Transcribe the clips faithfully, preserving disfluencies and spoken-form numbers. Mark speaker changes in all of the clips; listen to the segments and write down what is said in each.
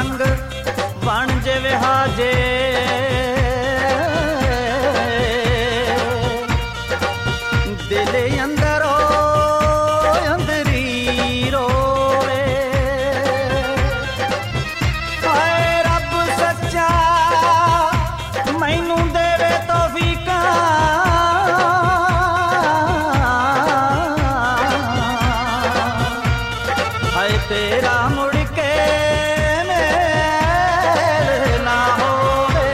Speaker 1: संग बन जे विहाजे दिल अंदरो अंदरी रोए हाय रब सच्चा मैनू देवे तौफीका हाय तेरा मुड़ के मेल ना होवे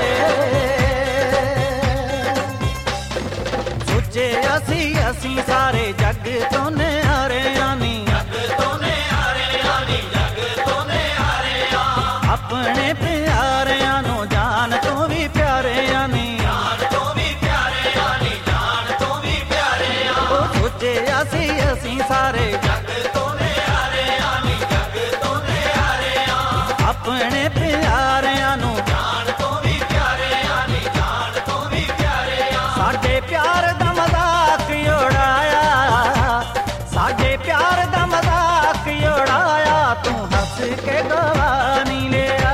Speaker 1: सोचे असी असी सारे जग तो निहारे आनी जग तो निहारे आनी जग तो निहारे आ अपने प्यारिਆਂ ਨੂੰ जान तो भी प्यारे आनी जान तो भी प्यारे आनी जान तो भी प्यारे आ सोचे असी असी सारे जग तो निहारे आनी जग तो निहारे आ अपने प्यारिਆਂ ਨੂੰ जान तो भी प्यारे आनी जान तो भी प्यारे आ साडे प्यार दा मजाक उड़ाया साडे प्यार दा मजाक उड़ाया तू हंस के गवानी लिया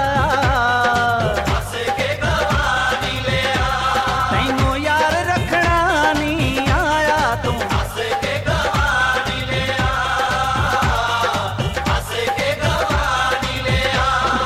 Speaker 1: हंस के गवानी लिया तैनू यार रखना नहीं आया तू हंस के गवानी लिया हंस के गवानी लिया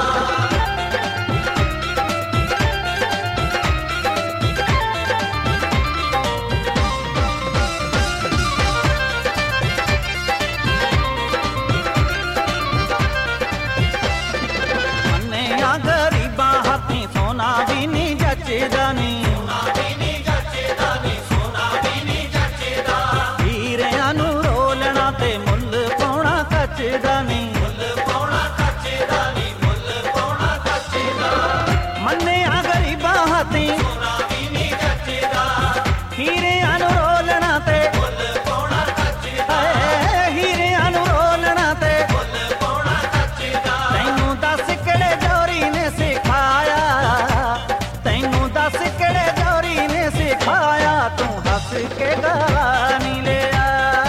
Speaker 1: मन्ने आ गरीबा हाथी सोना भी नहीं जचदा नी सोना भी नहीं जचदा नी सोना भी नहीं जचदा हीरिਆਂ ਨੂੰ ਰੋਲਣਾ ਤੇ ਮੁੱਲ ਪਾਉਣਾ ਕੱਚਦਾ ਨੀ ਮੁੱਲ ਪਾਉਣਾ ਕੱਚਦਾ ਨੀ ਮੁੱਲ ਪਾਉਣਾ ਕੱਚਦਾ ਮੰਨੇ ਆ ਗਰੀਬਾ ਹਾਥੀ ਸੋਨਾ ਵੀ ਨਹੀਂ ਜਚਦਾ ਹੀਰਿਆਂ ਨੂੰ ਰੋਲਣਾ ਤੇ ਮੁੱਲ ਪਾਉਣਾ ਕੱਚਦਾ ਹੀਰਿਆਂ ਨੂੰ ਰੋਲਣਾ ਤੇ ਮੁੱਲ ਪਾਉਣਾ ਕੱਚਦਾ ਤੈਨੂੰ ਦੱਸ ਕਿਹੜੇ ਜੋਰੀ ਨੇ ਸਿਖਾਇਆ ਤੈਨੂੰ ਦੱਸ ਕਿਹੜੇ ਜੋਰੀ ਨੇ ਸਿਖਾਇਆ ਤੂੰ ਹੱਸ ਕੇ ਗਵਾਨੀ ਲਿਆ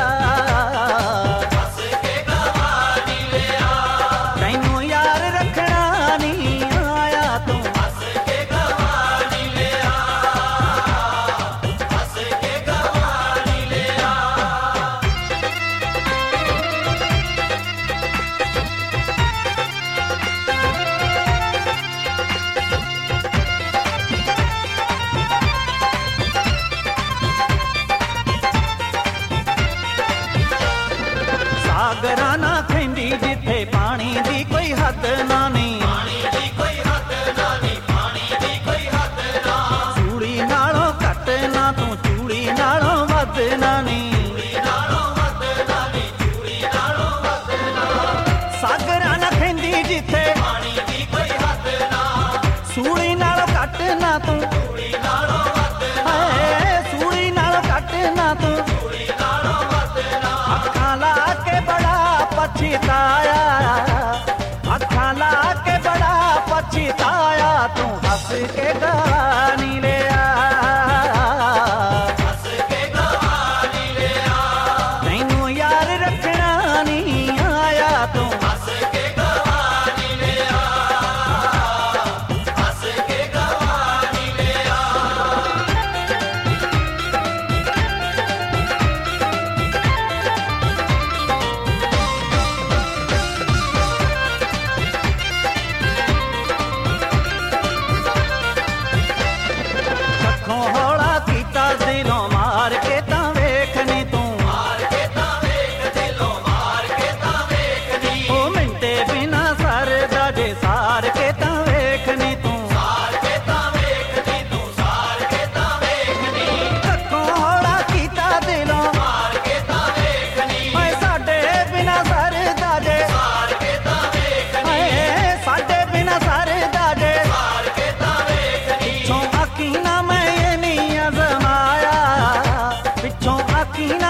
Speaker 1: ਹੱਸ ਕੇ ਗਵਾਨੀ ਲਿਆ ਤੈਨੂੰ ਯਾਰ ਰੱਖਣਾ ਨਹੀਂ ਆਇਆ ਤੂੰ ਹੱਸ ਕੇ ਗਵਾਨੀ ਲਿਆ ਹੱਸ ਕੇ ਗਵਾਨੀ ਲਿਆ सागरा ना खैंदी जिथे पानी दी कोई हद ना नी पानी दी कोई हद ना नी पानी दी कोई हद ना चूड़ी नालों घट ना तू चूड़ी नालों वध ना नी चूड़ी नालों वध ना नी चूड़ी नालों वध ना सागरा ना खैंदी जिथे पानी दी कोई हद ना चूड़ी नालों घट ना तू चूड़ी नालों वध ना चूड़ी नालों घट ना तू चूड़ी नालों वध ना अखां ला के बड़ा पछताया अखां ला के बड़ा पछताया तू हंस के गवानी लिया हंस के गवानी लिया तैनू यार रखना नहीं आया तू हंस के गवानी लिया हंस के गवानी लिया ਅੱਖੋਂ ਹੌਲਾ ਕੀਤਾ ਦਿਲੋਂ ਮਾਰ ਕੇ ਤਾਂ ਵੇਖਨੀ ਤੂੰ ਮਾਰ ਕੇ ਤਾਂ ਵੇਖ ਦਿਲੋਂ ਮਾਰ ਕੇ ਤਾਂ ਵੇਖਨੀ ਉਹ ਮਿੰਟੇ ਬਿਨਾ ਸਰਦਾ ਜੇ ਸਾਰ ਕੇ ਤਾਂ ਵੇਖਨੀ ਤੂੰ ਸਾਰ ਕੇ ਤਾਂ ਵੇਖਨੀ ਤੂੰ ਸਾਰ ਕੇ ਤਾਂ ਵੇਖਨੀ ਅੱਖੋਂ ਹੌਲਾ ਕੀਤਾ ਦਿਲੋਂ ਮਾਰ ਕੇ ਤਾਂ ਵੇਖਨੀ ਓਏ ਸਾਡੇ ਬਿਨਾ ਸਰਦਾ ਜੇ ਸਾਰ ਕੇ ਤਾਂ ਵੇਖਨੀ ਓਏ ਸਾਡੇ ਬਿਨਾ ਸਰਦਾ ਜੇ ਸਾਰ ਕੇ ਤਾਂ ਵੇਖਨੀ ਪਿੱਛੋਂ ਆਖੀ ਨਾ ਮੈਂ ਇਹ ਨਹੀਂ ਅਜ਼ਮਾਇਆ ਪਿੱਛੋਂ ਆਖੀ ਨਾ